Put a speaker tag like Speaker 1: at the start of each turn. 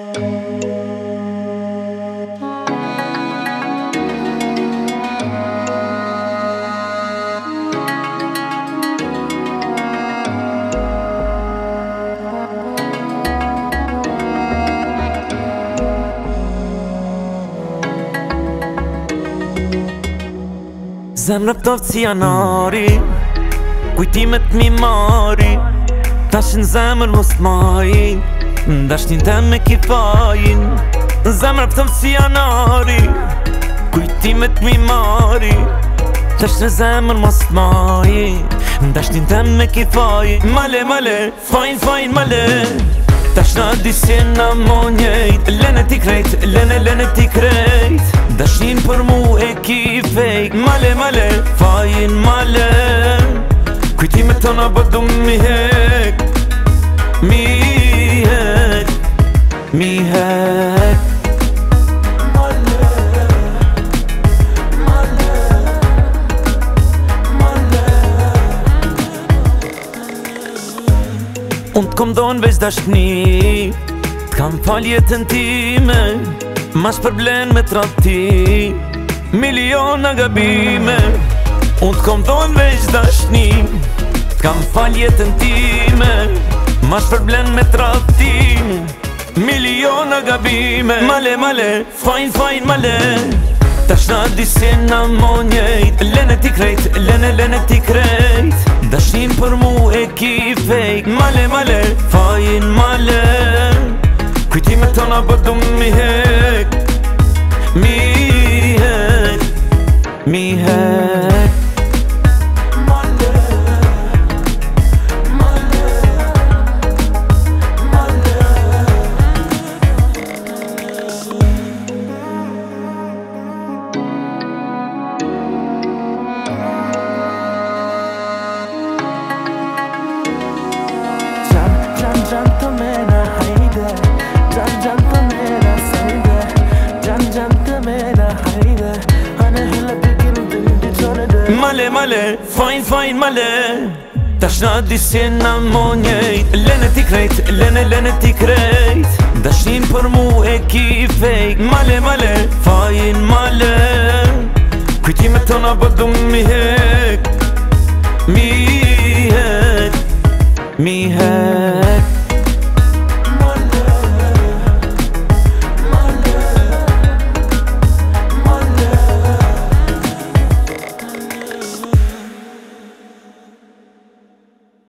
Speaker 1: Zemrë pëtovë si janari, kujtimet mi mari, tash në zemrë mos t'majin, ndashtin tem me kifajin. Zemrë pëtovë si janari, kujtimet mi mari, tash në zemrë mos t'majin, ndashtin tem me kifajin. Male, male, fajn, fajn, male, tash na disjen na monjejt, lene ti krejt, lene ti krejt, dashin për mu e ki fejt. Male, male, fajin male, kujtimet tona bëdu mi hek, mi hek, mi hek. Unë t'kom donë veç dashni, t'kam fal jetën time, mas përblen me trati, miliona gabime. Unë t'kom donë veç dashni, t'kam fal jetën time, mas përblen me trati, miliona gabime. Male, male, fajn, fajn, male, tash na disjen na monjejt, lene ti krejt, lene ti krejt, dashin për mu e ki fejt. Male, male, fajin male, kujtimet tona bëdu mi hek, mi hek, mi hek. Male, male, fajn, fajn, male, tash na disjen na monjejt, lene ti krejt, lene ti krejt, dashin për mu e ki fejt. Male, male, fajn male, kujtimet tona bëdu mi hek, mi hek, mi hek.